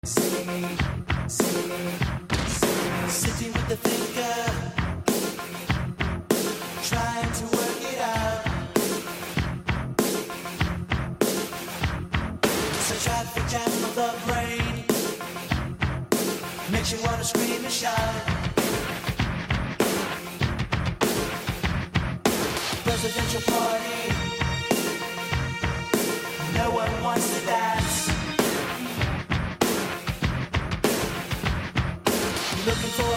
Sitting with the thinker, trying to work it out. It's a traffic jam of the brain, makes you wanna scream and shout. Presidential party, no one wants to dance. Looking for